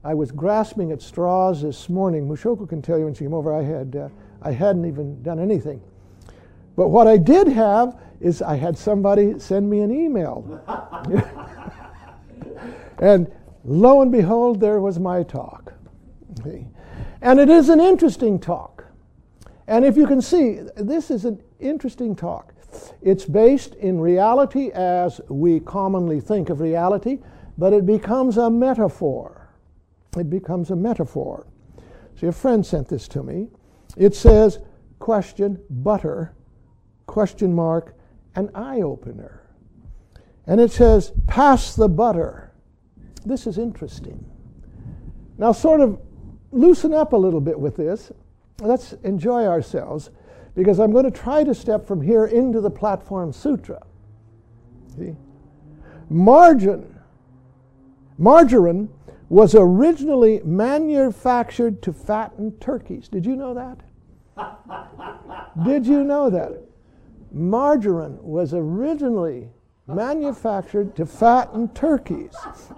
I was grasping at straws this morning. Mushoko can tell you when she came over, I hadn't even done anything. But what I did have is I had somebody send me an email. And lo and behold, there was my talk. Okay. And it is an interesting talk. And if you can see, this is an interesting talk. It's based in reality as we commonly think of reality, but it becomes a metaphor. It becomes a metaphor. See, a friend sent this to me. It says, question, butter, question mark, an eye-opener. And it says, pass the butter. This is interesting. Now sort of loosen up a little bit with this. Let's enjoy ourselves, because I'm going to try to step from here into the Platform Sutra. See? Margarine was originally manufactured to fatten turkeys. Did you know that? Did you know that? Margarine was originally manufactured to fatten turkeys.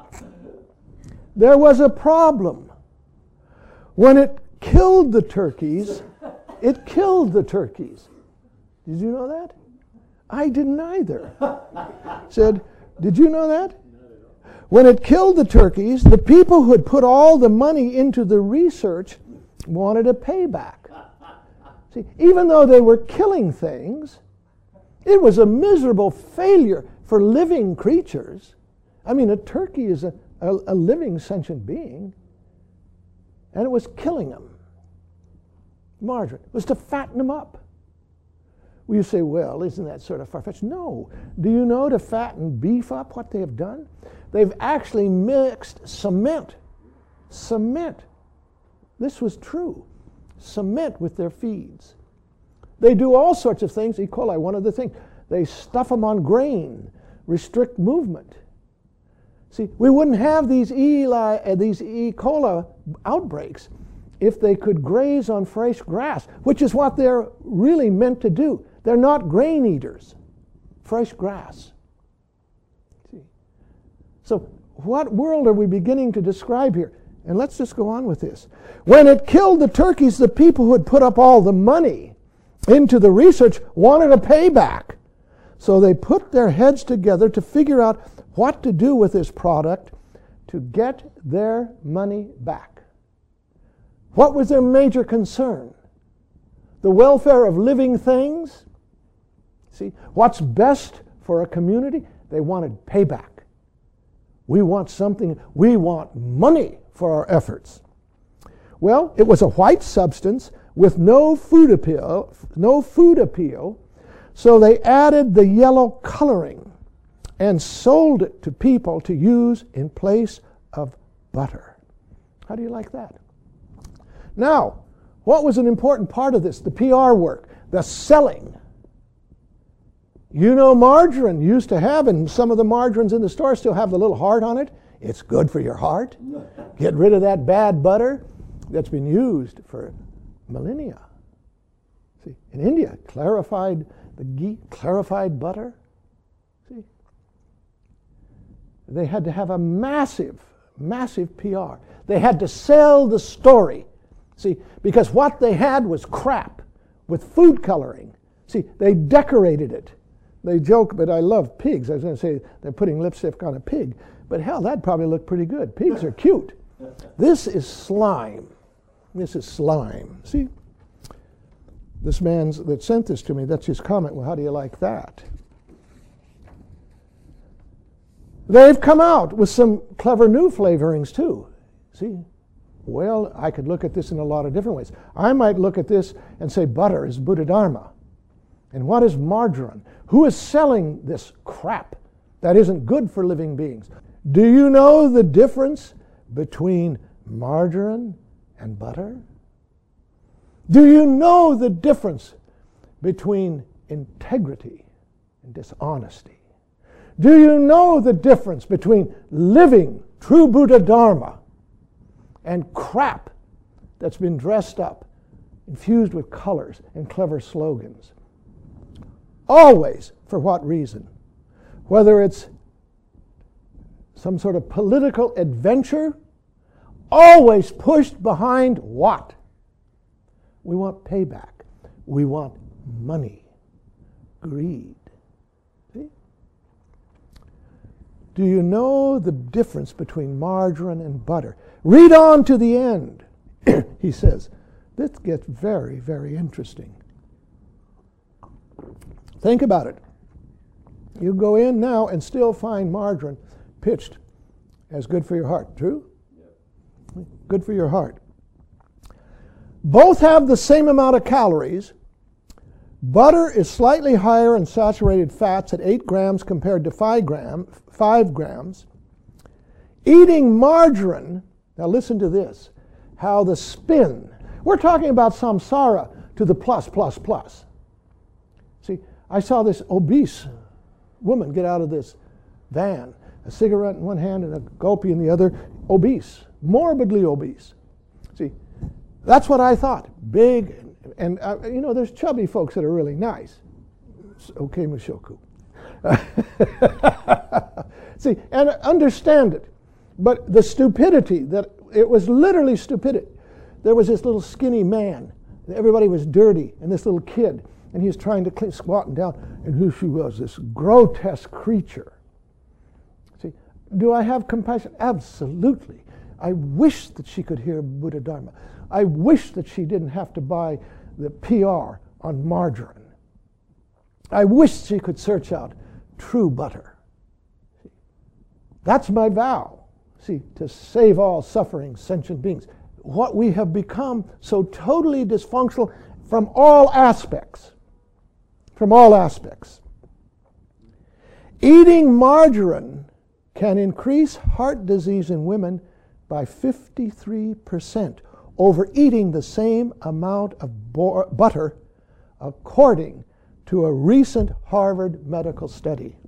There was a problem. When it killed the turkeys, it killed the turkeys. Did you know that? I didn't either. Said, did you know that? When it killed the turkeys, the people who had put all the money into the research wanted a payback. See, even though they were killing things, it was a miserable failure for living creatures. I mean, a turkey is a living sentient being, and it was killing them. Margarine was to fatten them up. Well, you say, well, isn't that sort of far-fetched? No. Do you know to fatten beef up what they have done? They've actually mixed cement. Cement. This was true. Cement with their feeds. They do all sorts of things. E. coli, one of the things. They stuff them on grain, restrict movement. See, we wouldn't have these E. coli outbreaks if they could graze on fresh grass, which is what they're really meant to do. They're not grain eaters. Fresh grass. See? So what world are we beginning to describe here? And let's just go on with this. When it killed the turkeys, the people who had put up all the money into the research wanted a payback. So they put their heads together to figure out what to do with this product to get their money back. What was their major concern? The welfare of living things? See, what's best for a community? They wanted payback. We want something, we want money for our efforts. Well, it was a white substance with no food appeal, so they added the yellow coloring and sold it to people to use in place of butter. How do you like that? Now, what was an important part of this? The PR work, the selling. You know, margarine used to have, and some of the margarines in the store still have the little heart on it. It's good for your heart. Get rid of that bad butter that's been used for millennia. See, in India, clarified butter. See, they had to have a massive PR. They had to sell the story. See, because what they had was crap with food coloring. See, they decorated it. They joke, but I love pigs. I was going to say they're putting lipstick on a pig. But hell, that'd probably look pretty good. Pigs are cute. This is slime. This is slime. See? This man that sent this to me, that's his comment. Well, how do you like that? They've come out with some clever new flavorings, too. See? Well, I could look at this in a lot of different ways. I might look at this and say butter is Buddha Dharma. And what is margarine? Who is selling this crap that isn't good for living beings? Do you know the difference between margarine and butter? Do you know the difference between integrity and dishonesty? Do you know the difference between living true Buddha Dharma and crap that's been dressed up, infused with colors and clever slogans? Always, for what reason? Whether it's some sort of political adventure always pushed behind what? We want payback. We want money. Greed. See? Do you know the difference between margarine and butter? Read on to the end. He says, this gets very, very interesting. Think about it. You go in now and still find margarine pitched as good for your heart. True? Yeah. Good for your heart. Both have the same amount of calories. Butter is slightly higher in saturated fats at 8 grams compared to 5 grams. Eating margarine, now listen to this, how the spin, we're talking about samsara to the plus. See, I saw this obese woman get out of this van, a cigarette in one hand and a gulpy in the other, obese, morbidly obese. See, that's what I thought, big, and there's chubby folks that are really nice. Okay, Mushoku. See, and understand it, but the stupidity, that it was literally stupidity. There was this little skinny man, everybody was dirty, and this little kid, and he was trying to clean, squatting down, and who she was, this grotesque creature. See, do I have compassion? Absolutely. I wish that she could hear Buddha Dharma. I wish that she didn't have to buy the PR on margarine. I wish she could search out true butter. See, that's my vow. See, to save all suffering sentient beings. What we have become so totally dysfunctional from all aspects. From all aspects. Eating margarine can increase heart disease in women by 53% over eating the same amount of butter, according to a recent Harvard medical study.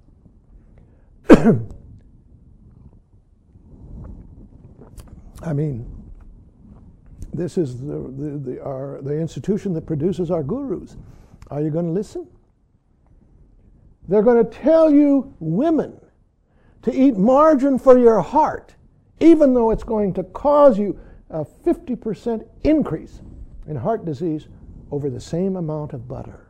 I mean, this is the institution that produces our gurus. Are you going to listen? They're going to tell you, women, to eat margarine for your heart, even though it's going to cause you a 50% increase in heart disease over the same amount of butter.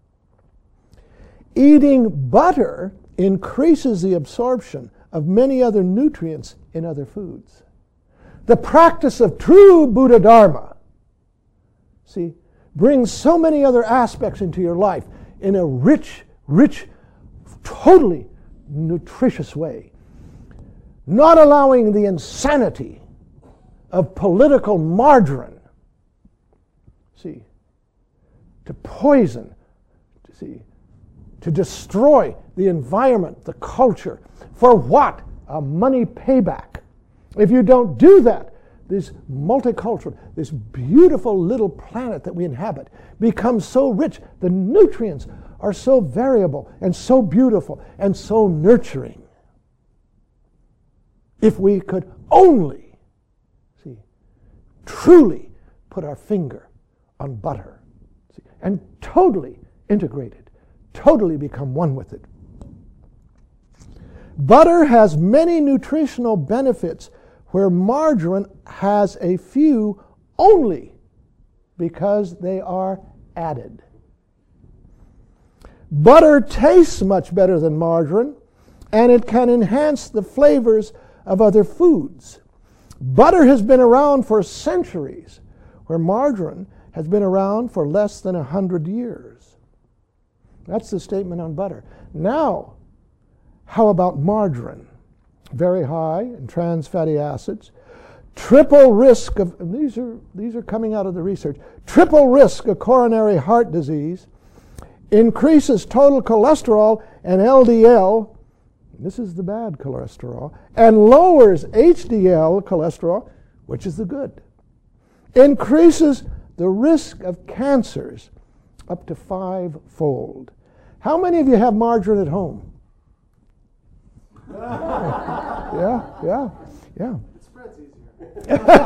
Eating butter increases the absorption of many other nutrients in other foods. The practice of true Buddha Dharma, see, brings so many other aspects into your life in a rich, totally nutritious way. Not allowing the insanity of political margarine, see, to poison, see, to destroy the environment, the culture. For what? A money payback. If you don't do that, this multicultural, this beautiful little planet that we inhabit becomes so rich. The nutrients are so variable and so beautiful and so nurturing. If we could only, see, truly put our finger on butter, see, and totally integrate it, totally become one with it. Butter has many nutritional benefits where margarine has a few only because they are added. Butter tastes much better than margarine, and it can enhance the flavors of other foods. Butter has been around for centuries, where margarine has been around for less than 100 years. That's the statement on butter. Now, how about margarine? Very high in trans fatty acids. Triple risk of, and these are coming out of the research, triple risk of coronary heart disease, increases total cholesterol and LDL, this is the bad cholesterol, and lowers HDL cholesterol, which is the good. Increases the risk of cancers up to 5-fold. How many of you have margarine at home? Yeah. It spreads easier.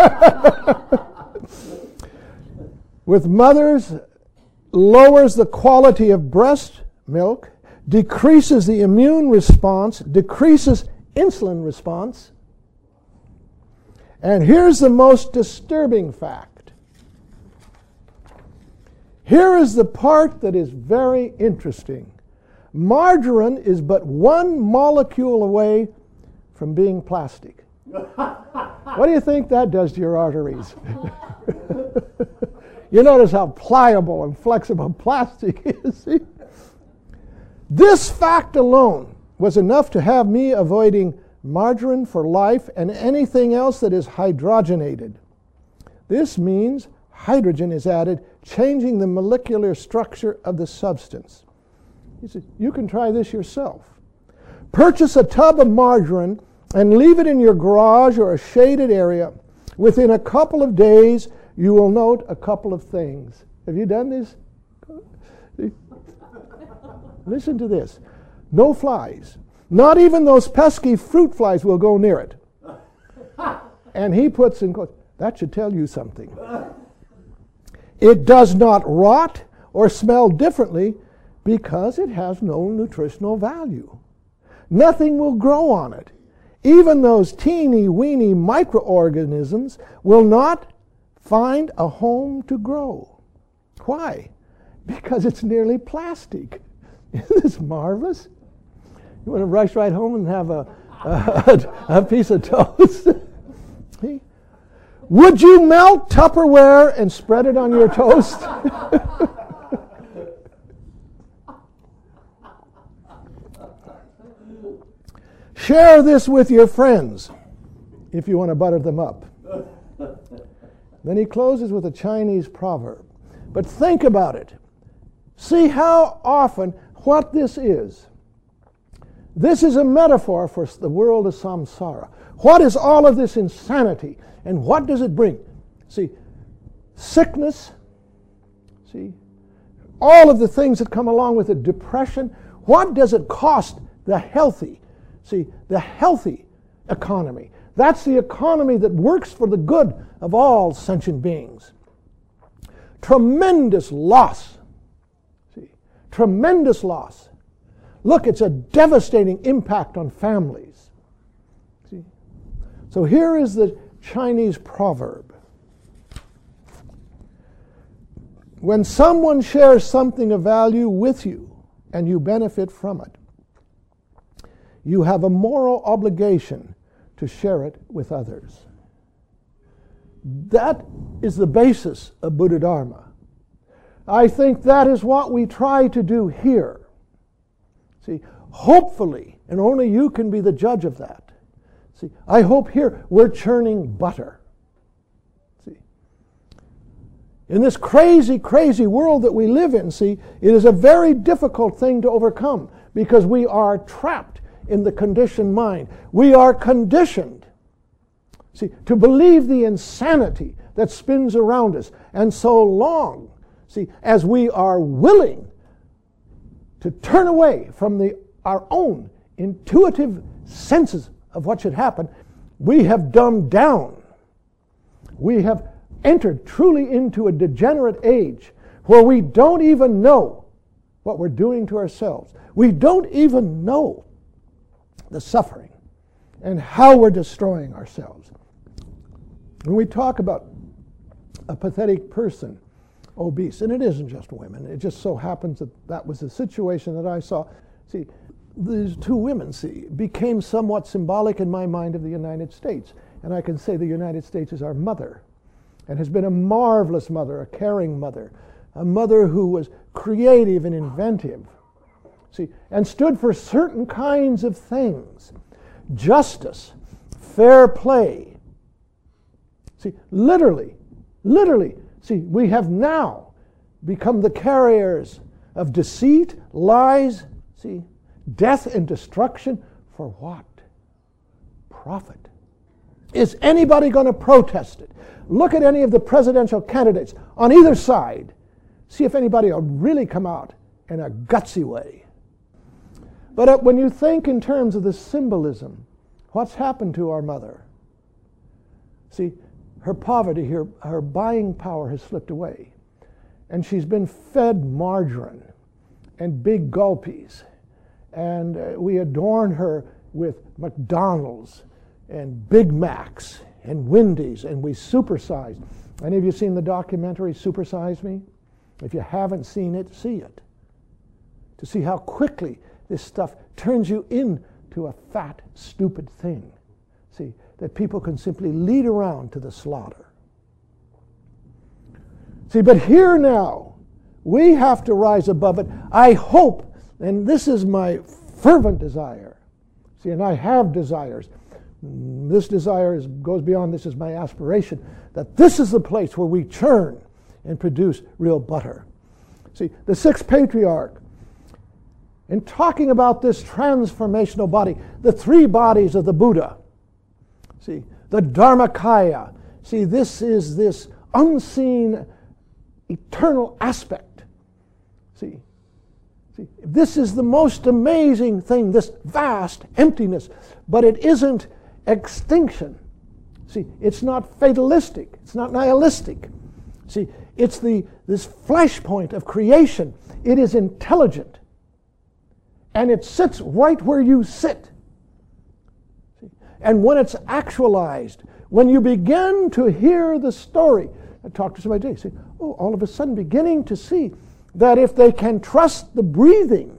With mothers, lowers the quality of breast milk, decreases the immune response, decreases insulin response, And here's the most disturbing fact. Here is the part that is very interesting. Margarine is but one molecule away from being plastic. What do you think that does to your arteries? You notice how pliable and flexible plastic is. See? This fact alone was enough to have me avoiding margarine for life and anything else that is hydrogenated. This means hydrogen is added, changing the molecular structure of the substance. You can try this yourself. Purchase a tub of margarine and leave it in your garage or a shaded area. Within a couple of days, you will note a couple of things. Have you done this? Listen to this. No flies. Not even those pesky fruit flies will go near it. And he puts in quotes, that should tell you something. It does not rot or smell differently because it has no nutritional value. Nothing will grow on it. Even those teeny-weeny microorganisms will not find a home to grow. Why? Because it's nearly plastic. Isn't this marvelous? You want to rush right home and have a piece of toast? See? Would you melt Tupperware and spread it on your toast? Share this with your friends if you want to butter them up. Then he closes with a Chinese proverb. But think about it. See how often what this is. This is a metaphor for the world of samsara. What is all of this insanity? And what does it bring? See, sickness. See, all of the things that come along with it, depression. What does it cost the healthy? See, the healthy economy. That's the economy that works for the good of all sentient beings. Tremendous loss. See, tremendous loss. Look, it's a devastating impact on families. See? So here is the Chinese proverb. When someone shares something of value with you and you benefit from it, you have a moral obligation to share it with others. That is the basis of Buddha Dharma. I think that is what we try to do here. See, hopefully, and only you can be the judge of that. See, I hope here we're churning butter. See, in this crazy, crazy world that we live in, see, it is a very difficult thing to overcome because we are trapped in the conditioned mind. We are conditioned, see, to believe the insanity that spins around us. And so long, see, as we are willing to turn away from our own intuitive senses of what should happen, we have dumbed down. We have entered truly into a degenerate age where we don't even know what we're doing to ourselves. We don't even know the suffering and how we're destroying ourselves. When we talk about a pathetic person, obese, and it isn't just women, it just so happens that that was the situation that I saw. See, these two women, see, became somewhat symbolic in my mind of the United States. And I can say the United States is our mother and has been a marvelous mother, a caring mother, a mother who was creative and inventive. See, and stood for certain kinds of things. Justice, fair play. See, literally, see, we have now become the carriers of deceit, lies, see, death and destruction. For what? Profit. Is anybody going to protest it? Look at any of the presidential candidates on either side. See if anybody will really come out in a gutsy way. But when you think in terms of the symbolism, what's happened to our mother? See, her poverty, her buying power has slipped away. And she's been fed margarine and big gulpies. And we adorn her with McDonald's and Big Macs and Wendy's, and we supersize. Any of you seen the documentary Supersize Me? If you haven't seen it, see it. To see how quickly this stuff turns you into a fat, stupid thing. See, that people can simply lead around to the slaughter. See, but here now, we have to rise above it. I hope, and this is my fervent desire. See, and I have desires. This desire goes beyond this is my aspiration, that this is the place where we churn and produce real butter. See, the sixth patriarch, in talking about this transformational body, the three bodies of the Buddha, see, the Dharmakaya, see, this is this unseen eternal aspect. See, this is the most amazing thing, this vast emptiness, but it isn't extinction. See, it's not fatalistic, it's not nihilistic. See, it's this flashpoint of creation. It is intelligent. And it sits right where you sit. See? And when it's actualized, when you begin to hear the story, I talked to somebody today, say, oh, all of a sudden beginning to see that if they can trust the breathing,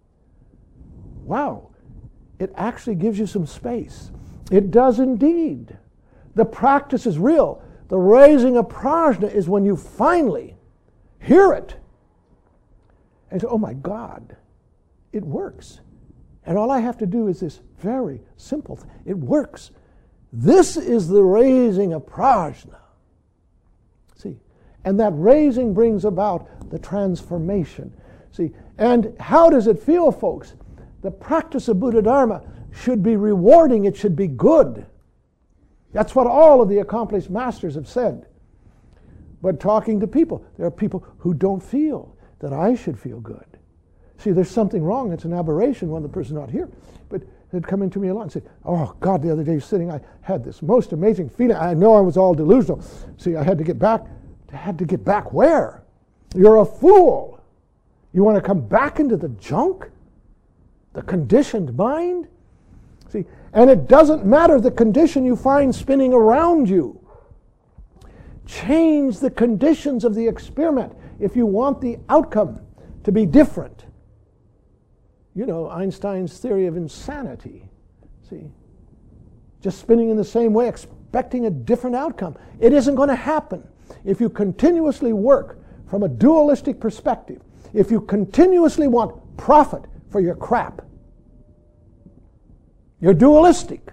wow, it actually gives you some space. It does indeed. The practice is real. The raising of prajna is when you finally hear it and say, oh my God, it works. And all I have to do is this very simple thing. It works. This is the raising of prajna. See, and that raising brings about the transformation. See, and how does it feel, folks? The practice of Buddha Dharma should be rewarding. It should be good. That's what all of the accomplished masters have said. But talking to people, there are people who don't feel that I should feel good. See, there's something wrong. It's an aberration when the person's not here. But they'd come into me a lot and say, oh, God, the other day sitting, I had this most amazing feeling. I know I was all delusional. See, I had to get back. I had to get back where? You're a fool. You want to come back into the junk? The conditioned mind? See, and it doesn't matter the condition you find spinning around you. Change the conditions of the experiment if you want the outcome to be different. You know, Einstein's theory of insanity. See, just spinning in the same way, expecting a different outcome. It isn't going to happen. If you continuously work from a dualistic perspective, if you continuously want profit for your crap, you're dualistic.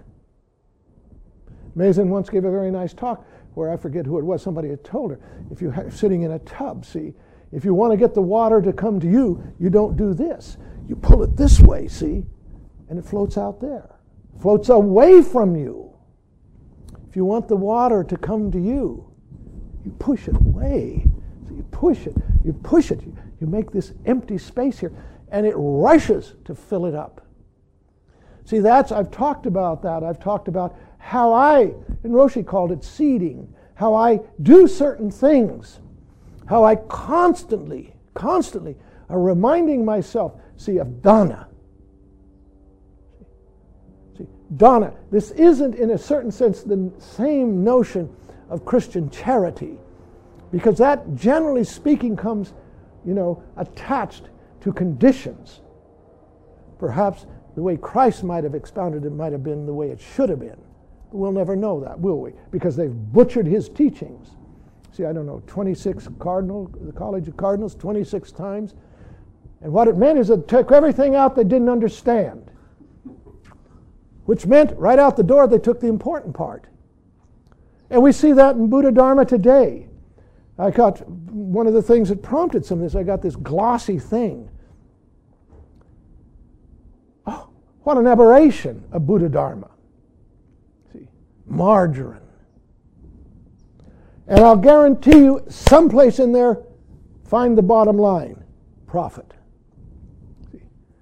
Mason once gave a very nice talk where I forget who it was, somebody had told her, if you're sitting in a tub, see, if you want to get the water to come to you, you don't do this. You pull it this way, see, and it floats out there. Floats away from you. If you want the water to come to you, you push it away. So you push it, you make this empty space here, and it rushes to fill it up. See, I've talked about that. I've talked about how and Roshi called it seeding, how I do certain things, how I constantly are reminding myself, see, of dana. See, dana, this isn't in a certain sense the same notion of Christian charity, because that, generally speaking, comes, attached to conditions. Perhaps the way Christ might have expounded it might have been the way it should have been. But we'll never know that, will we? Because they've butchered his teachings. See, I don't know, 26 the College of Cardinals, 26 times. And what it meant is it took everything out they didn't understand. Which meant, right out the door, they took the important part. And we see that in Buddha Dharma today. I got one of the things that prompted some of this, I got this glossy thing. Oh, what an aberration of Buddha Dharma. See, margarine. And I'll guarantee you, someplace in there, find the bottom line, profit. See,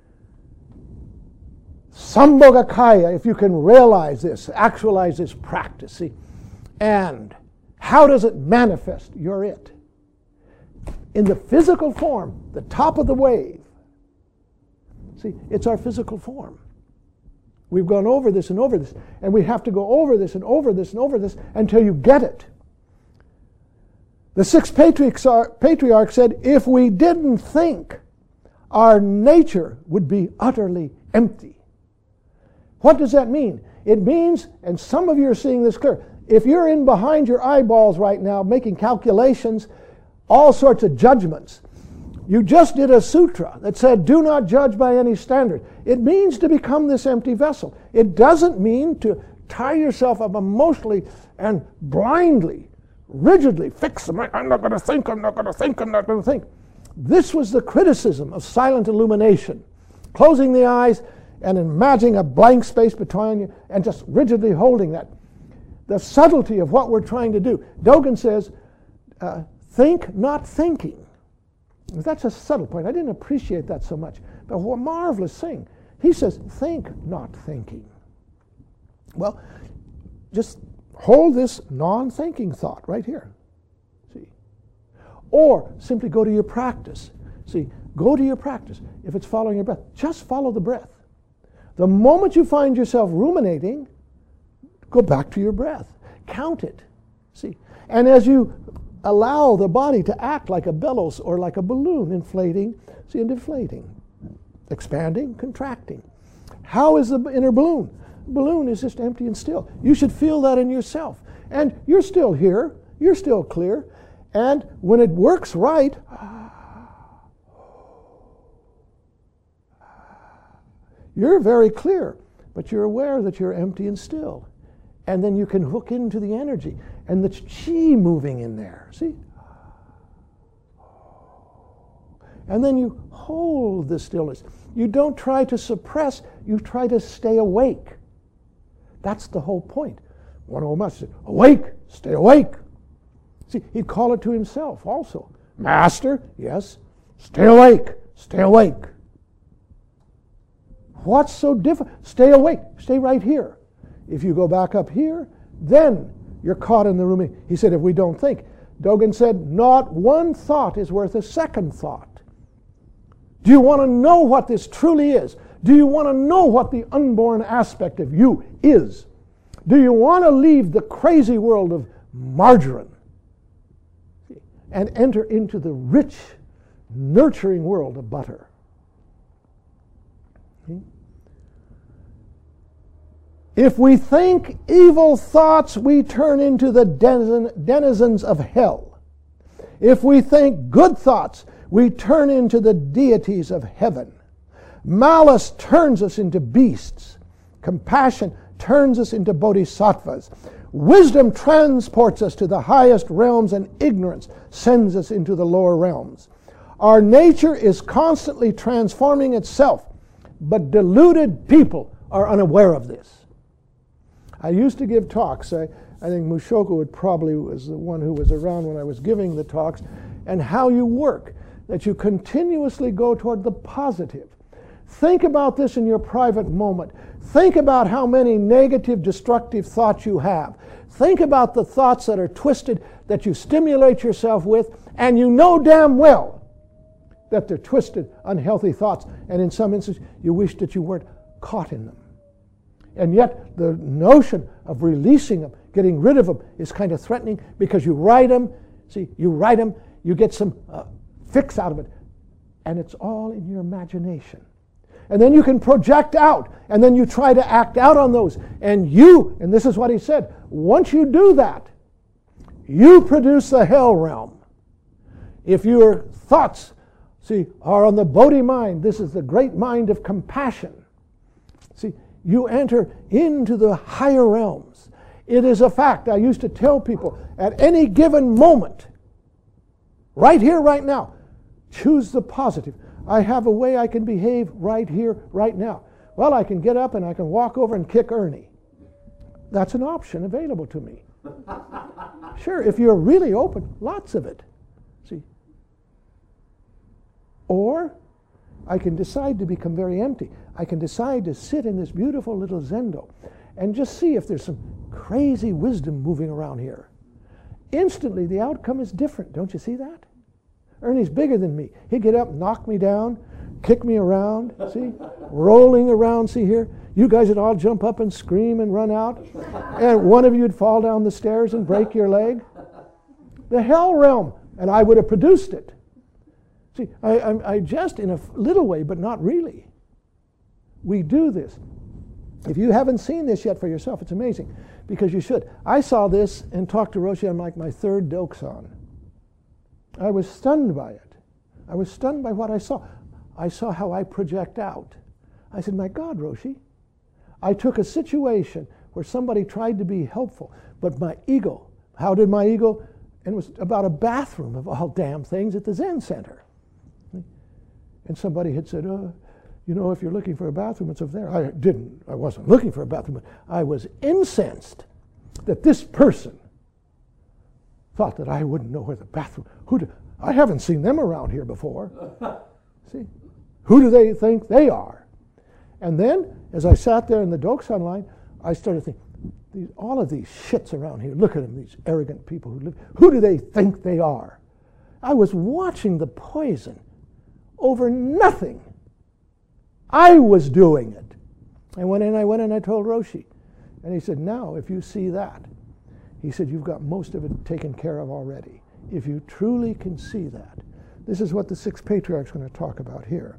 Sambhogakaya, if you can realize this, actualize this practice, see, and how does it manifest? You're it. In the physical form, the top of the wave. See, it's our physical form. We've gone over this and over this, and we have to go over this and over this and over this until you get it. The sixth patriarch said, if we didn't think, our nature would be utterly empty. What does that mean? It means, and some of you are seeing this clear, if you're in behind your eyeballs right now making calculations, all sorts of judgments, you just did a sutra that said, do not judge by any standard. It means to become this empty vessel. It doesn't mean to tie yourself up emotionally and blindly, rigidly fix them. I'm not going to think, I'm not going to think, I'm not going to think. This was the criticism of silent illumination. Closing the eyes and imagining a blank space between you and just rigidly holding that. The subtlety of what we're trying to do. Dogen says, think, not thinking. That's a subtle point. I didn't appreciate that so much. But what a marvelous thing. He says, think, not thinking. Well, just hold this non-thinking thought right here. See? Or simply go to your practice. See, go to your practice. If it's following your breath, just follow the breath. The moment you find yourself ruminating, go back to your breath. Count it. See? And as you allow the body to act like a bellows or like a balloon, inflating, see, and deflating, expanding, contracting. How is the inner balloon? The balloon is just empty and still. You should feel that in yourself. And you're still here. You're still clear. And when it works right, you're very clear, but you're aware that you're empty and still. And then you can hook into the energy and the chi moving in there. See? And then you hold the stillness. You don't try to suppress, you try to stay awake. That's the whole point. One old master said, awake, stay awake. See, he'd call it to himself also. Master, yes, stay awake, stay awake. What's so different? Stay awake, stay right here. If you go back up here, then you're caught in the room. He said, if we don't think. Dogen said, not one thought is worth a second thought. Do you want to know what this truly is? Do you want to know what the unborn aspect of you is? Do you want to leave the crazy world of margarine and enter into the rich, nurturing world of butter? If we think evil thoughts, we turn into the denizens of hell. If we think good thoughts, we turn into the deities of heaven. Malice turns us into beasts. Compassion turns us into bodhisattvas. Wisdom transports us to the highest realms, and ignorance sends us into the lower realms. Our nature is constantly transforming itself, but deluded people are unaware of this. I used to give talks. I think Mushoku was the one who was around when I was giving the talks, and how you work, that you continuously go toward the positive. Think about this in your private moment. Think about how many negative, destructive thoughts you have. Think about the thoughts that are twisted, that you stimulate yourself with, and you know damn well that they're twisted, unhealthy thoughts, and in some instances, you wish that you weren't caught in them. And yet, the notion of releasing them, getting rid of them, is kind of threatening, because you write them, you get some fix out of it, and it's all in your imagination. And then you can project out, and then you try to act out on those. And this is what he said, once you do that, you produce the hell realm. If your thoughts, are on the Bodhi mind, this is the great mind of compassion. You enter into the higher realms. It is a fact. I used to tell people, at any given moment, right here, right now, choose the positive. I have a way I can behave right here, right now. Well, I can get up and I can walk over and kick Ernie. That's an option available to me. Sure, if you're really open, lots of it. Or I can decide to become very empty. I can decide to sit in this beautiful little zendo and just see if there's some crazy wisdom moving around here. Instantly, the outcome is different. Don't you see that? Ernie's bigger than me. He'd get up, knock me down, kick me around, see? Rolling around, see here? You guys would all jump up and scream and run out, and one of you would fall down the stairs and break your leg. The hell realm, and I would have produced it. See, I jest in a little way, but not really. We do this. If you haven't seen this yet for yourself, it's amazing, because you should. I saw this and talked to Roshi on like my third Doksan. I was stunned by it. I was stunned by what I saw. I saw how I project out. I said, my God, Roshi, I took a situation where somebody tried to be helpful, but my ego, how did my ego? And it was about a bathroom of all damn things at the Zen Center. And somebody had said, you know, if you're looking for a bathroom, it's over there. I wasn't looking for a bathroom. I was incensed that this person thought that I wouldn't know where the bathroom, I haven't seen them around here before. See, who do they think they are? And then, as I sat there in the Doksan line, I started thinking, all of these shits around here, look at them, these arrogant people who live, who do they think they are? I was watching the poison over nothing. I was doing it. I went in and I told Roshi. And he said, now, if you see that, he said, you've got most of it taken care of already. If you truly can see that. This is what the sixth patriarch is going to talk about here.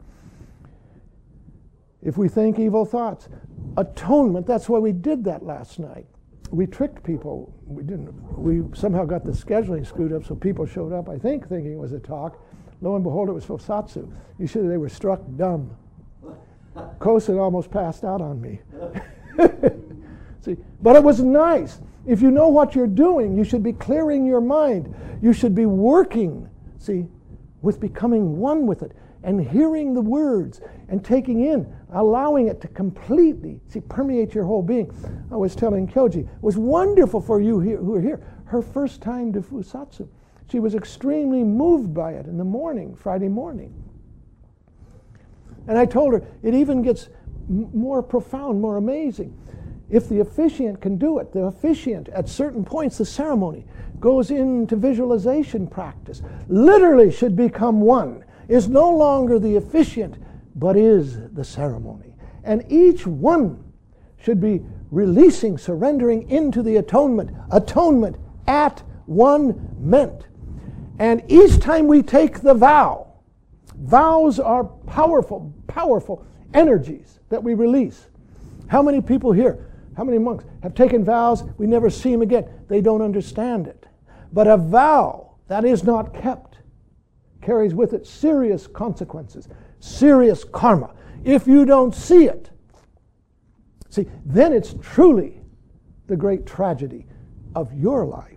If we think evil thoughts, atonement, that's why we did that last night. We tricked people. We somehow got the scheduling screwed up, so people showed up, I think, thinking it was a talk. Lo and behold, it was Fosatsu. You should have, they were struck dumb. Kosen almost passed out on me. See, but it was nice. If you know what you're doing, you should be clearing your mind. You should be working, see, with becoming one with it and hearing the words and taking in, allowing it to completely, see, permeate your whole being. I was telling Kyoji, it was wonderful for you here, who are here. Her first time to Fusatsu. She was extremely moved by it in the morning, Friday morning. And I told her, it even gets more profound, more amazing. If the officiant can do it, the officiant at certain points, the ceremony goes into visualization practice, literally should become one, is no longer the officiant, but is the ceremony. And each one should be releasing, surrendering into the atonement at one meant. And each time we take the vow, vows are powerful, powerful energies that we release. How many people here, how many monks have taken vows, we never see them again? They don't understand it. But a vow that is not kept carries with it serious consequences, serious karma. If you don't see it, see, then it's truly the great tragedy of your life.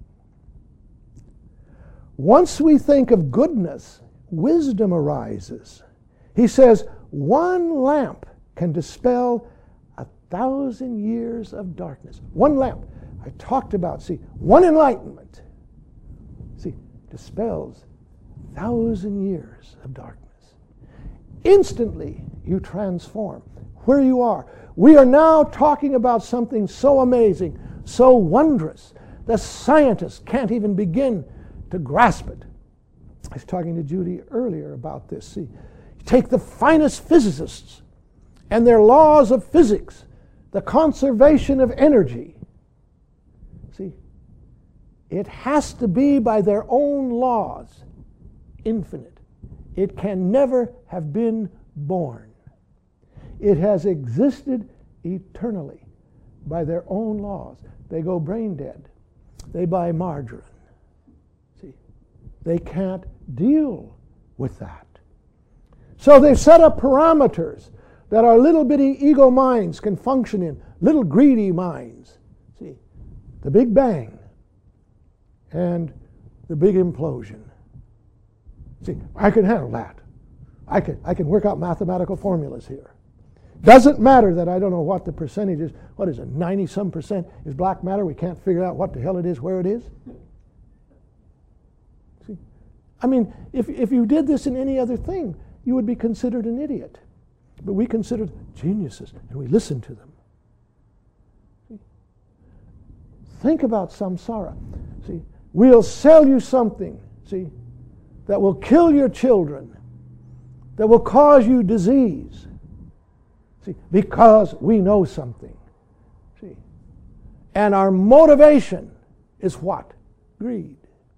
Once we think of goodness, wisdom arises. He says, one lamp can dispel 1,000 years of darkness. One lamp. I talked about, see, one enlightenment, see, dispels 1,000 years of darkness. Instantly, you transform where you are. We are now talking about something so amazing, so wondrous, the scientists can't even begin to grasp it. I was talking to Judy earlier about this. See, you take the finest physicists and their laws of physics, the conservation of energy. See, it has to be by their own laws, infinite. It can never have been born. It has existed eternally by their own laws. They go brain dead. They buy margarine. See, they can't deal with that. So they've set up parameters that our little bitty ego minds can function in, little greedy minds. See, the Big Bang and the big implosion. See, I can handle that. I can work out mathematical formulas here. Doesn't matter that I don't know what the percentage is. What is it, 90-some% is black matter? We can't figure out what the hell it is, where it is. See, I mean, if you did this in any other thing, you would be considered an idiot. But we consider geniuses, and we listen to them. See? Think about samsara. See, we'll sell you something, see, that will kill your children, that will cause you disease. See, because we know something. See, and our motivation is what? Greed.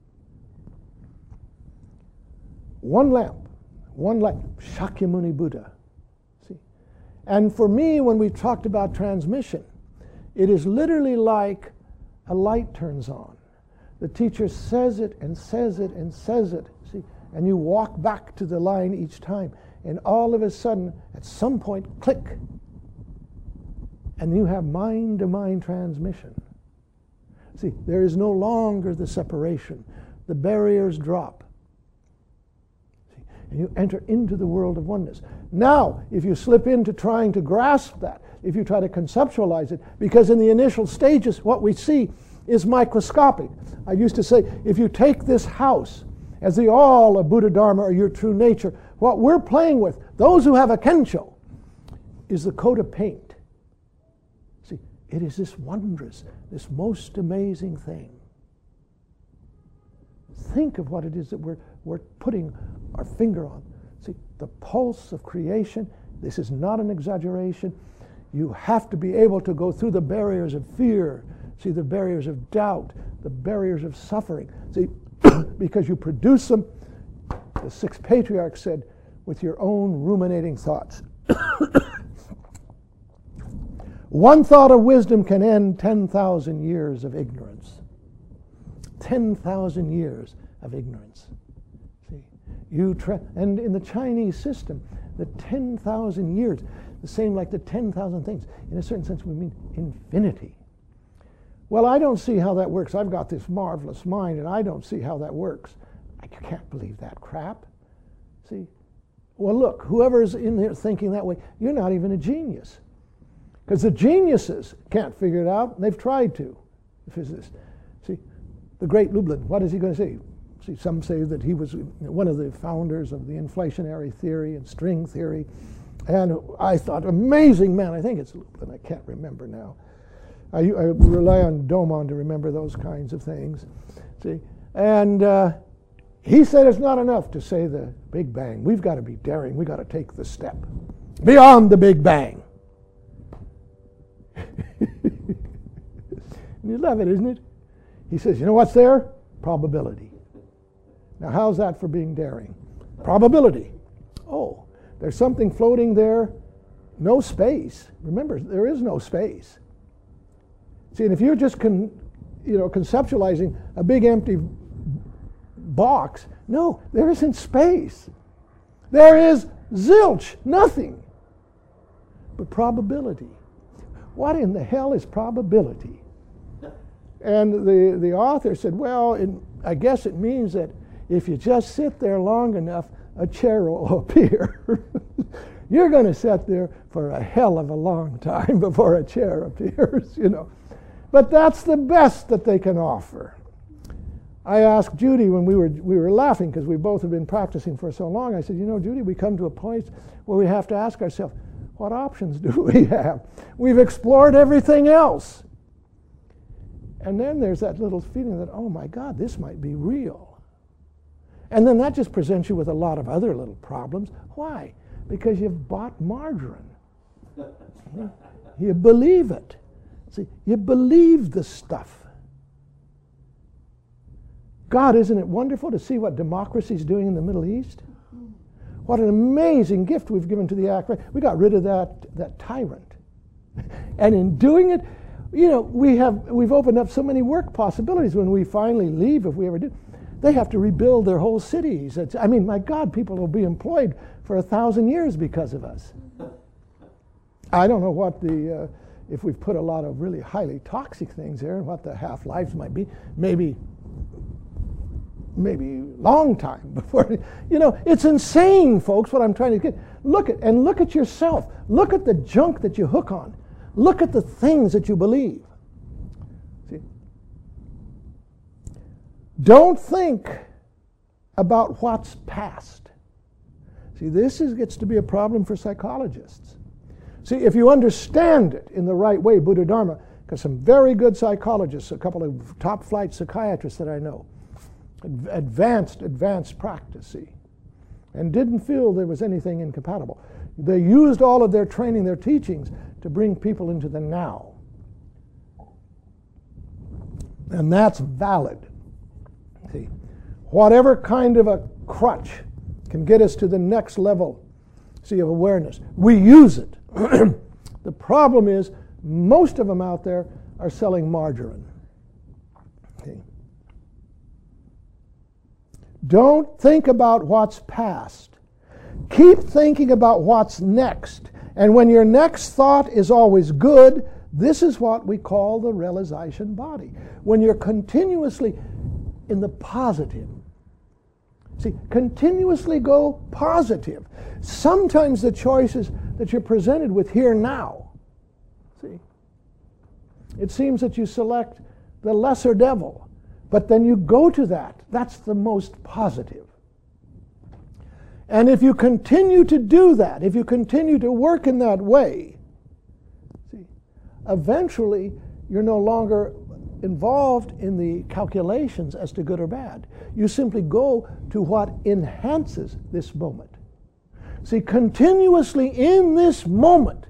One lamp, Shakyamuni Buddha. See, and for me, when we talked about transmission, it is literally like a light turns on. The teacher says it and says it and says it. See, and you walk back to the line each time, and all of a sudden, at some point, click, and you have mind-to-mind transmission. See, there is no longer the separation. The barriers drop. See, and you enter into the world of oneness. Now, if you slip into trying to grasp that, if you try to conceptualize it, because in the initial stages, what we see is microscopic. I used to say, if you take this house as the all of Buddha Dharma or your true nature, what we're playing with, those who have a kensho, is the coat of paint. See, it is this wondrous, this most amazing thing. Think of what it is that we're putting our finger on. See, the pulse of creation, this is not an exaggeration. You have to be able to go through the barriers of fear, see, the barriers of doubt, the barriers of suffering. See, because you produce them, the sixth patriarch said, with your own ruminating thoughts. One thought of wisdom can end 10,000 years of ignorance. 10,000 years of ignorance. See, and in the Chinese system, the 10,000 years, the same like the 10,000 things. In a certain sense, we mean infinity. Well, I don't see how that works. I've got this marvelous mind, and I don't see how that works. I can't believe that crap. See? Well, look, whoever's in here thinking that way, you're not even a genius. Because the geniuses can't figure it out, and they've tried to. The physicists. See, the great Lublin, what is he going to say? See, some say that he was one of the founders of the inflationary theory and string theory. And I thought, amazing man. I think it's Lublin. I can't remember now. I rely on Domon to remember those kinds of things. See, and he said it's not enough to say the Big Bang. We've got to be daring. We've got to take the step beyond the Big Bang. You love it, isn't it? He says, you know what's there? Probability. Now, how's that for being daring? Probability. Oh, there's something floating there. No space. Remember, there is no space. See, and if you're just conceptualizing a big empty box, no, there isn't space. There is zilch, nothing. But probability. What in the hell is probability? And the author said, well, I guess it means that if you just sit there long enough, a chair will appear. You're going to sit there for a hell of a long time before a chair appears, you know. But that's the best that they can offer. I asked Judy when we were laughing because we both have been practicing for so long. I said, you know, Judy, we come to a point where we have to ask ourselves, what options do we have? We've explored everything else. And then there's that little feeling that, oh my God, this might be real. And then that just presents you with a lot of other little problems. Why? Because you've bought margarine. You believe it. See, you believe the stuff. God, isn't it wonderful to see what democracy is doing in the Middle East? What an amazing gift we've given to the act. We got rid of that tyrant. And in doing it, you know, we've opened up so many work possibilities when we finally leave, if we ever do. They have to rebuild their whole cities. I mean, my God, people will be employed for 1,000 years because of us. I don't know what if we've put a lot of really highly toxic things there and what the half-lives might be. Maybe long time before, you know, it's insane, folks, what I'm trying to get. Look at yourself. Look at the junk that you hook on. Look at the things that you believe. See? Don't think about what's past. See, this gets to be a problem for psychologists. See, if you understand it in the right way, Buddha Dharma, because some very good psychologists, a couple of top-flight psychiatrists that I know, advanced practice, see, and didn't feel there was anything incompatible. They used all of their training, their teachings, to bring people into the now. And that's valid. See, whatever kind of a crutch can get us to the next level, see, of awareness, we use it. The problem is, most of them out there are selling margarine. Okay. Don't think about what's past. Keep thinking about what's next. And when your next thought is always good, this is what we call the realization body. When you're continuously in the positive. See, continuously go positive. Sometimes the choices that you're presented with here now, see, it seems that you select the lesser devil, but then you go to that. That's the most positive. And if you continue to do that, if you continue to work in that way, see, eventually you're no longer involved in the calculations as to good or bad. You simply go to what enhances this moment. See, continuously in this moment,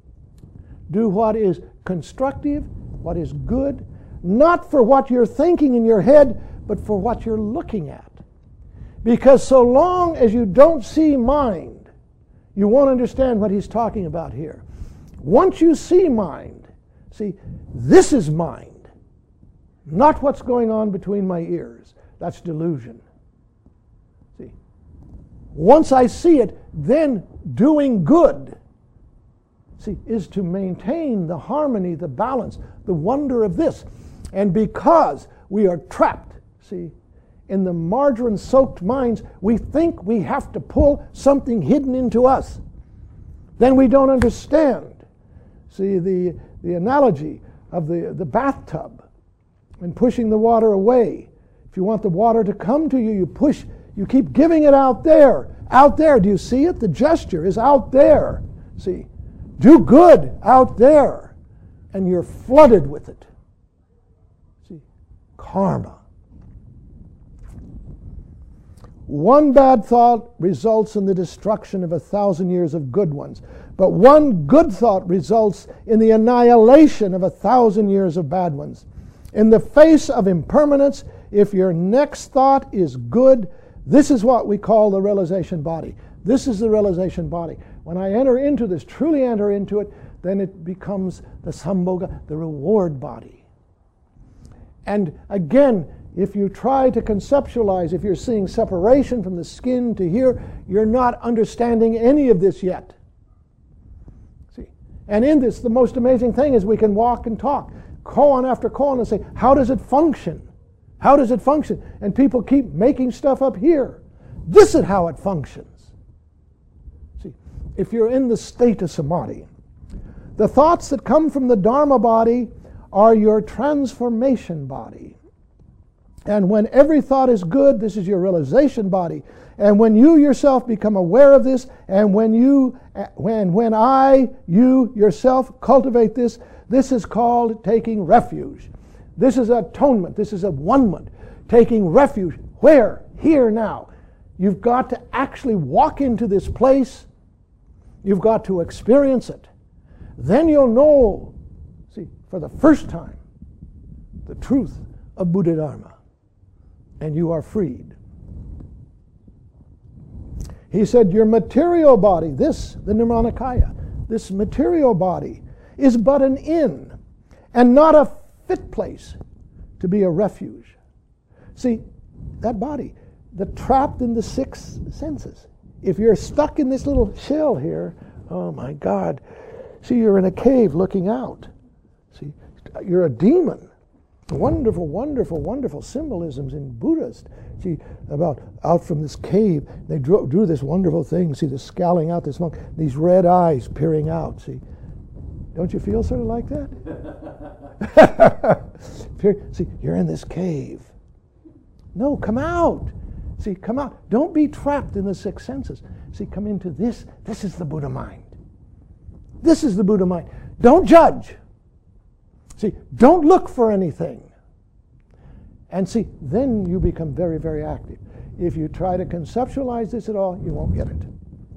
do what is constructive, what is good, not for what you're thinking in your head, but for what you're looking at. Because so long as you don't see mind, you won't understand what he's talking about here. Once you see mind, see, this is mind, not what's going on between my ears. That's delusion. See, once I see it, then doing good, see, is to maintain the harmony, the balance, the wonder of this. And because we are trapped, see, in the margarine-soaked minds, we think we have to pull something hidden into us. Then we don't understand. See, the analogy of the bathtub and pushing the water away. If you want the water to come to you, you push, you keep giving it out there. Out there, do you see it? The gesture is out there. See, do good out there, and you're flooded with it. See, karma. One bad thought results in the destruction of 1,000 years of good ones. But one good thought results in the annihilation of 1,000 years of bad ones. In the face of impermanence, if your next thought is good, this is what we call the realization body. This is the realization body. When I enter into this, truly enter into it, then it becomes the sambhoga, the reward body. And again, if you try to conceptualize, if you're seeing separation from the skin to here, you're not understanding any of this yet. See? And in this, the most amazing thing is we can walk and talk, koan after koan, and say, how does it function? How does it function? And people keep making stuff up here. This is how it functions. See, if you're in the state of samadhi, the thoughts that come from the Dharma body are your transformation body. And when every thought is good, this is your realization body. And when you yourself become aware of this, and when you yourself cultivate this, this is called taking refuge. This is atonement. This is a one-ment. Taking refuge. Where? Here now. You've got to actually walk into this place. You've got to experience it. Then you'll know, see, for the first time, the truth of Buddha Dharma. And you are freed. He said, your material body, this, the Nirmanakaya, this material body, is but an inn and not a fit place to be a refuge. See, that body, the trapped in the six senses. If you're stuck in this little shell here, oh my God. See, you're in a cave looking out. See, you're a demon. Wonderful, wonderful, wonderful symbolisms in Buddhist. See, about out from this cave, they drew this wonderful thing. See, the scowling out, this monk, these red eyes peering out. See, don't you feel sort of like that? See, you're in this cave. No, come out. See, come out. Don't be trapped in the six senses. See, come into this. This is the Buddha mind. This is the Buddha mind. Don't judge. See, don't look for anything. And see, then you become very, very active. If you try to conceptualize this at all, you won't get it.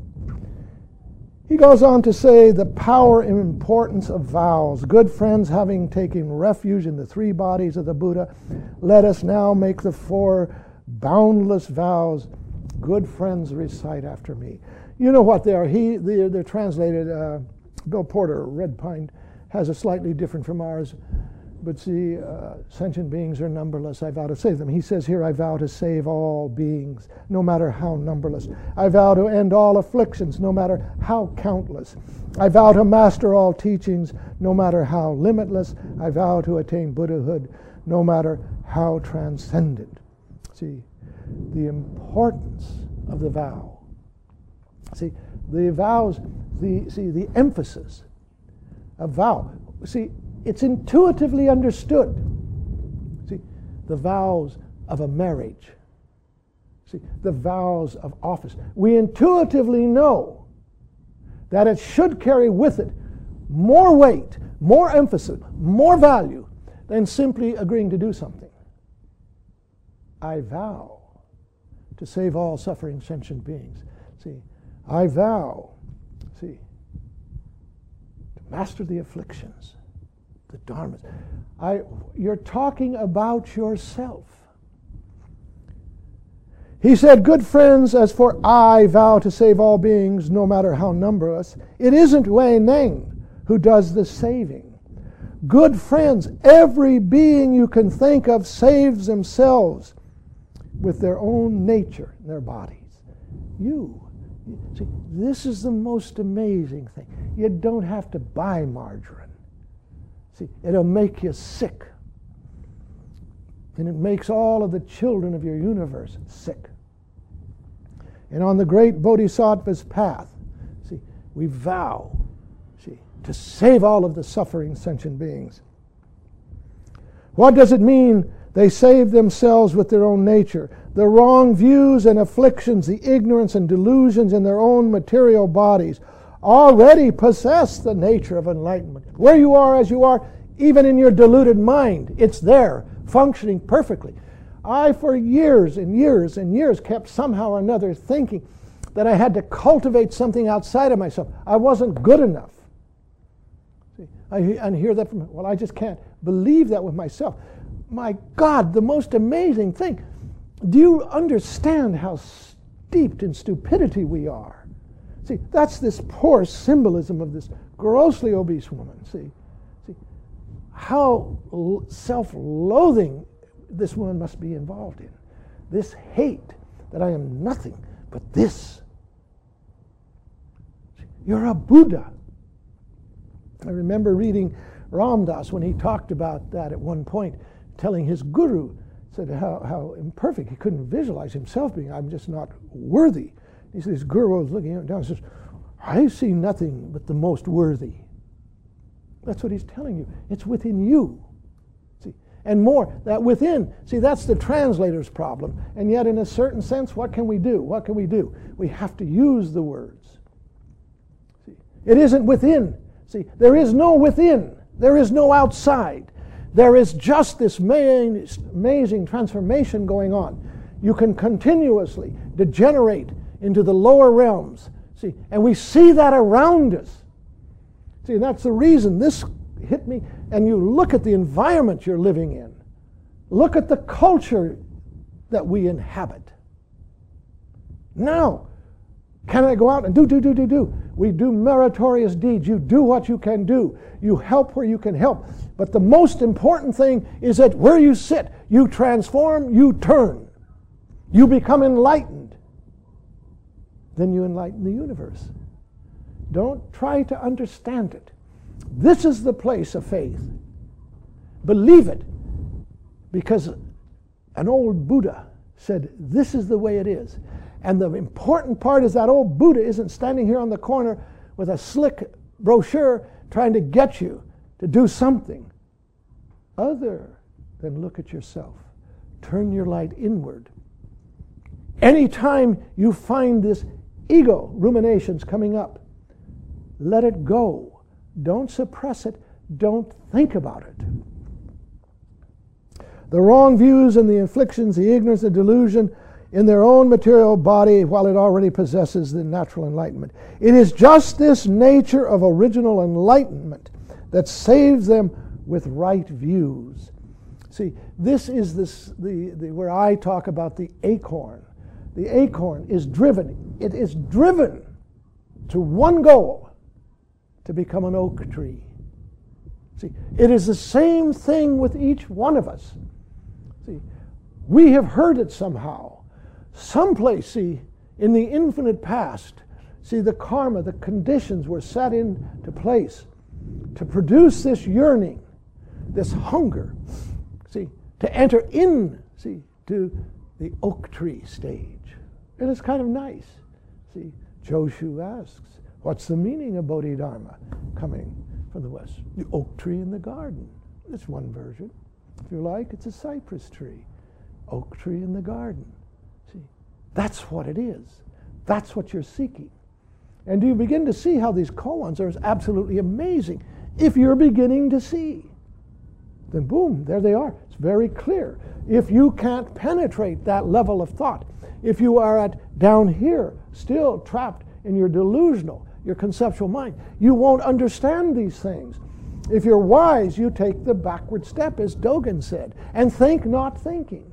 He goes on to say the power and importance of vows. Good friends, having taken refuge in the three bodies of the Buddha, let us now make the four boundless vows. Good friends, recite after me. You know what they are. They're translated. Bill Porter, Red Pine, has a slightly different from ours. But see, sentient beings are numberless. I vow to save them. He says here, I vow to save all beings, no matter how numberless. I vow to end all afflictions, no matter how countless. I vow to master all teachings, no matter how limitless. I vow to attain Buddhahood, no matter how transcendent. See, the importance of the vow. See, the vows, the emphasis of vow. See, it's intuitively understood. See, the vows of a marriage. See, the vows of office. We intuitively know that it should carry with it more weight, more emphasis, more value than simply agreeing to do something. I vow to save all suffering sentient beings. See, I vow, see, to master the afflictions. The dharmas. You're talking about yourself. He said, good friends, as for I vow to save all beings, no matter how numberless, it isn't Wei Neng who does the saving. Good friends, every being you can think of saves themselves with their own nature, their bodies. See, this is the most amazing thing. You don't have to buy margarine. See, it'll make you sick. And it makes all of the children of your universe sick. And on the great Bodhisattva's path, see, we vow, see, to save all of the suffering sentient beings. What does it mean they save themselves with their own nature? The wrong views and afflictions, the ignorance and delusions in their own material bodies already possess the nature of enlightenment. Where you are as you are, even in your deluded mind, it's there, functioning perfectly. I, for years and years and years, kept somehow or another thinking that I had to cultivate something outside of myself. I wasn't good enough. See, I hear that from, well, I just can't believe that with myself. My God, the most amazing thing. Do you understand how steeped in stupidity we are? See, that's this poor symbolism of this grossly obese woman. See how self-loathing this woman must be involved in. This hate that I am nothing but this. You're a Buddha. I remember reading Ram Dass when he talked about that at one point, telling his guru, said how imperfect. He couldn't visualize himself being, I'm just not worthy. He said his guru was looking down and says, I see nothing but the most worthy. That's what he's telling you. It's within you. See, and more, that within. See, that's the translator's problem. And yet, in a certain sense, what can we do? What can we do? We have to use the words. See, it isn't within. See, there is no within. There is no outside. There is just this amazing transformation going on. You can continuously degenerate into the lower realms. See, and we see that around us. See, that's the reason this hit me. And you look at the environment you're living in. Look at the culture that we inhabit. Now, can I go out and do? We do meritorious deeds. You do what you can do. You help where you can help. But the most important thing is that where you sit, you transform, you turn. You become enlightened. Then you enlighten the universe. Don't try to understand it. This is the place of faith. Believe it. Because an old Buddha said, this is the way it is. And the important part is that old Buddha isn't standing here on the corner with a slick brochure trying to get you to do something other than look at yourself. Turn your light inward. Anytime you find this ego ruminations coming up, let it go. Don't suppress it. Don't think about it. The wrong views and the afflictions, the ignorance, the delusion in their own material body while it already possesses the natural enlightenment. It is just this nature of original enlightenment that saves them with right views. See, this is where I talk about the acorn. The acorn is driven. It is driven to one goal, to become an oak tree. See, it is the same thing with each one of us. See, we have heard it somehow. Someplace, see, in the infinite past, see, the karma, the conditions were set into place to produce this yearning, this hunger, see, to enter in, see, to the oak tree stage. And it's kind of nice. See, Joshu asks, what's the meaning of Bodhidharma coming from the West? The oak tree in the garden. That's one version. If you like, it's a cypress tree. Oak tree in the garden. See, that's what it is. That's what you're seeking. And do you begin to see how these koans are absolutely amazing? If you're beginning to see, then boom, there they are. It's very clear. If you can't penetrate that level of thought, if you are down here, still trapped in your delusional, your conceptual mind, you won't understand these things. If you're wise, you take the backward step, as Dogen said, and think not thinking.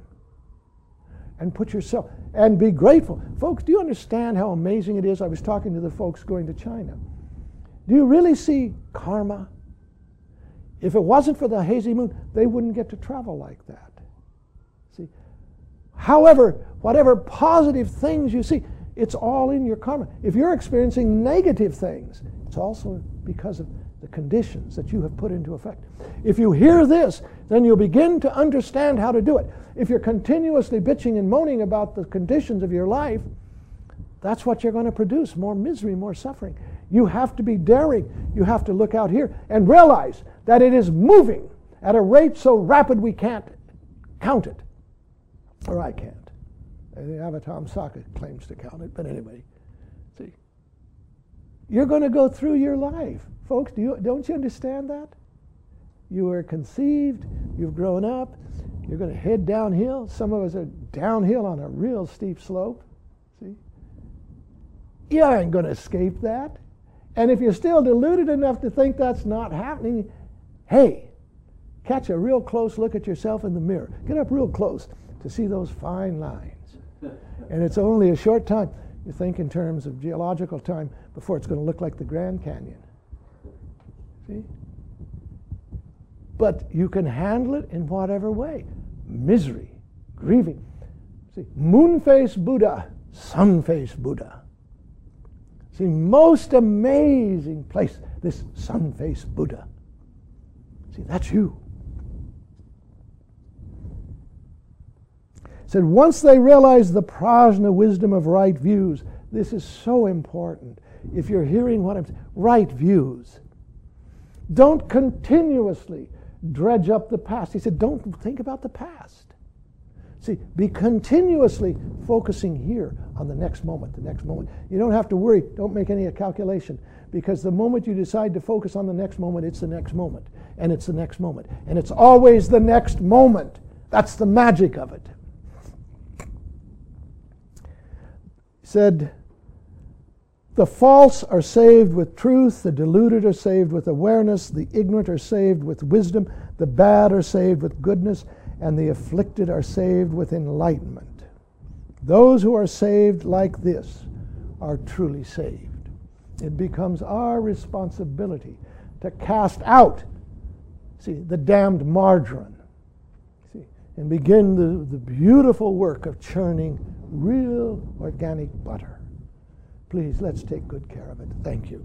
And put yourself, and be grateful. Folks, do you understand how amazing it is? I was talking to the folks going to China. Do you really see karma? If it wasn't for the hazy moon, they wouldn't get to travel like that. See? However, whatever positive things you see, it's all in your karma. If you're experiencing negative things, it's also because of the conditions that you have put into effect. If you hear this, then you'll begin to understand how to do it. If you're continuously bitching and moaning about the conditions of your life, that's what you're going to produce, more misery, more suffering. You have to be daring. You have to look out here and realize that it is moving at a rate so rapid we can't count it. Or I can't. The Avatamsaka claims to count it, but anyway, see. You're going to go through your life. Folks, don't you understand that? You were conceived, you've grown up, you're going to head downhill. Some of us are downhill on a real steep slope. See? You ain't going to escape that. And if you're still deluded enough to think that's not happening, hey, catch a real close look at yourself in the mirror. Get up real close to see those fine lines. And it's only a short time. You think in terms of geological time before it's going to look like the Grand Canyon. See? But you can handle it in whatever way. Misery, grieving. See, moon-faced Buddha, sun-faced Buddha. See, most amazing place, this sun-faced Buddha. See, that's you. Said once they realize the prajna wisdom of right views, this is so important. If you're hearing what I'm saying, right views. Don't continuously dredge up the past. He said, don't think about the past. See, be continuously focusing here on the next moment, the next moment. You don't have to worry. Don't make any calculation. Because the moment you decide to focus on the next moment, it's the next moment. And it's the next moment. And it's always the next moment. That's the magic of it. He said, the false are saved with truth, the deluded are saved with awareness, the ignorant are saved with wisdom, the bad are saved with goodness, and the afflicted are saved with enlightenment. Those who are saved like this are truly saved. It becomes our responsibility to cast out, see, the damned margarine, see, and begin the beautiful work of churning real organic butter. Please, let's take good care of it. Thank you.